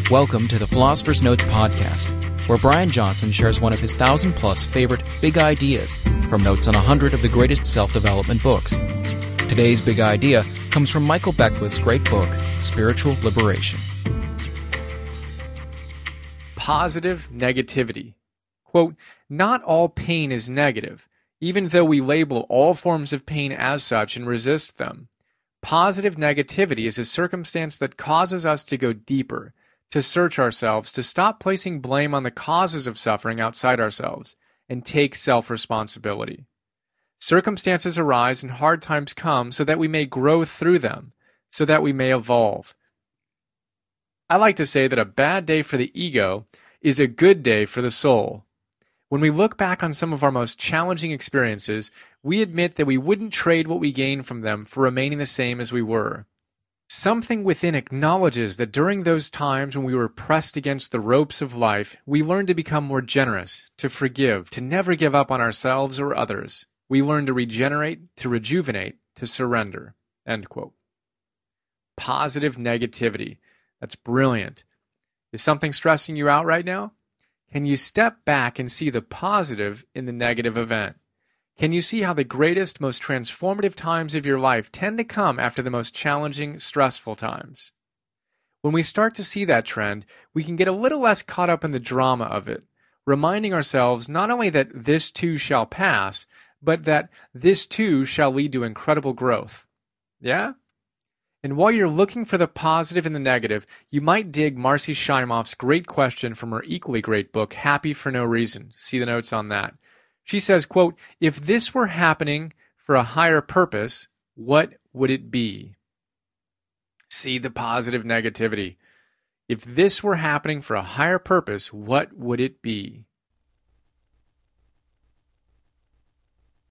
Welcome to the Philosopher's Notes podcast, where Brian Johnson shares one of his 1,000-plus favorite big ideas from notes on 100 of the greatest self-development books. Today's big idea comes from Michael Beckwith's great book, Spiritual Liberation. Positive negativity. Quote, "Not all pain is negative, even though we label all forms of pain as such and resist them. Positive negativity is a circumstance that causes us to go deeper, to search ourselves, to stop placing blame on the causes of suffering outside ourselves, and take self-responsibility. Circumstances arise and hard times come so that we may grow through them, so that we may evolve. I like to say that a bad day for the ego is a good day for the soul. When we look back on some of our most challenging experiences, we admit that we wouldn't trade what we gained from them for remaining the same as we were. Something within acknowledges that during those times when we were pressed against the ropes of life, we learned to become more generous, to forgive, to never give up on ourselves or others. We learned to regenerate, to rejuvenate, to surrender." End quote. Positive negativity. That's brilliant. Is something stressing you out right now? Can you step back and see the positive in the negative event? Can you see how the greatest, most transformative times of your life tend to come after the most challenging, stressful times? When we start to see that trend, we can get a little less caught up in the drama of it, reminding ourselves not only that this too shall pass, but that this too shall lead to incredible growth. Yeah? And while you're looking for the positive and the negative, you might dig Marcy Shimoff's great question from her equally great book, Happy for No Reason. See the notes on that. She says, quote, "If this were happening for a higher purpose, what would it be?" See the positive negativity. If this were happening for a higher purpose, what would it be?